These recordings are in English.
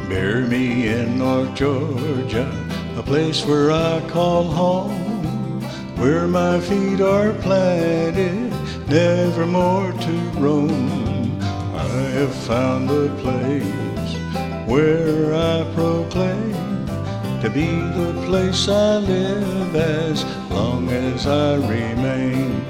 Bury me in North Georgia, a place where I call home, where my feet are planted, never more to roam. I have found a place where I proclaim to be the place I live as long as I remain.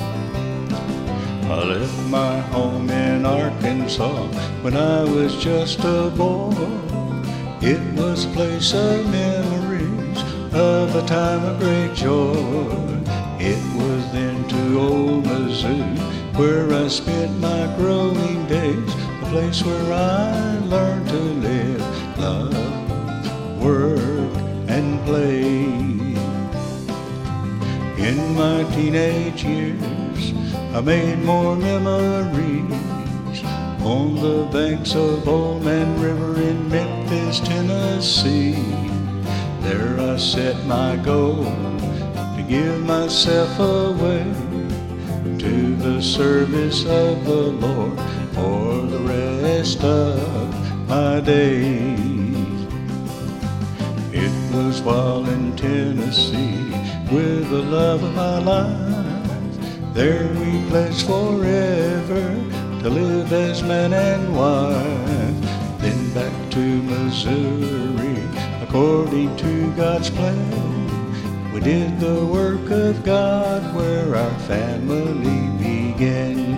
I left my home in Arkansas when I was just a boy. It was a place of memories of a time of great joy. It was then to old Missouri where I spent my growing days, a place where I learned to live, love, work, and play. In my teenage years, I made more memories on the banks of Old Man River in Memphis, Tennessee. There I set my goal to give myself away to the service of the Lord for the rest of my days. It was while in Tennessee with the love of my life, there we pledged forever to live as man and wife. Then back to Missouri, according to God's plan, we did the work of God where our family began.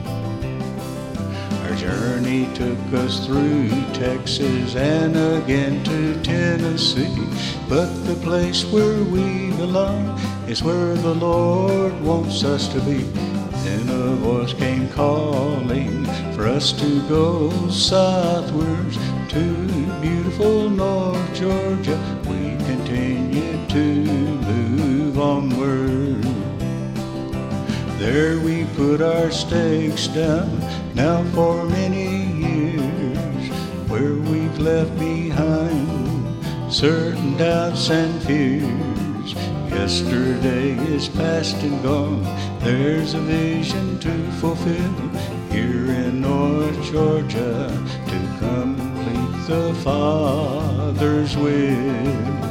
Our journey took us through Texas and again to Tennessee, but the place where we belong is where the Lord wants us to be. Then a voice came calling for us to go southwards to beautiful North Georgia. We continued to move onward. There we put our stakes down, now for many years, where we've left behind certain doubts and fears. Yesterday is past and gone, there's a vision to fulfill here in North Georgia to complete the Father's will.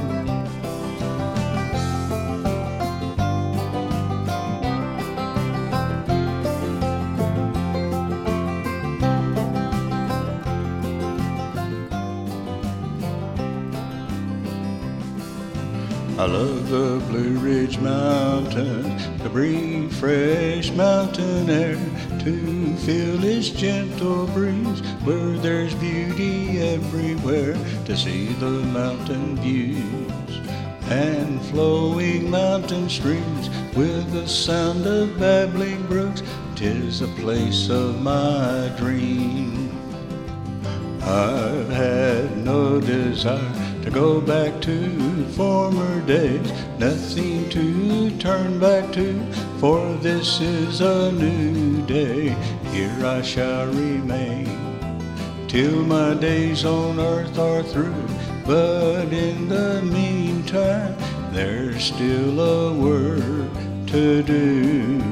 I love the Blue Ridge Mountains, to breathe fresh mountain air, to feel its gentle breeze, where there's beauty everywhere, to see the mountain views and flowing mountain streams, with the sound of babbling brooks. 'Tis a place of my dream. I've had no desire to go back to former days, nothing to turn back to, for this is a new day. Here I shall remain till my days on earth are through, but in the meantime there's still a work to do.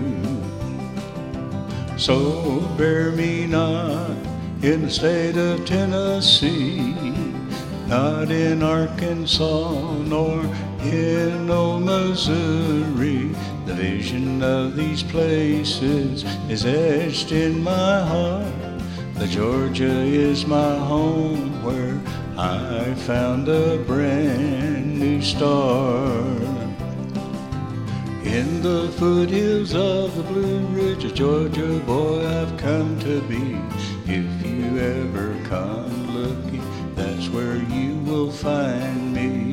So bear me not in the state of Tennessee, not in Arkansas nor in old Missouri. The vision of these places is etched in my heart. The Georgia is my home where I found a brand new start. In the foothills of the Blue Ridge, a Georgia boy I've come to be. If you ever come looking, that's where you will find me.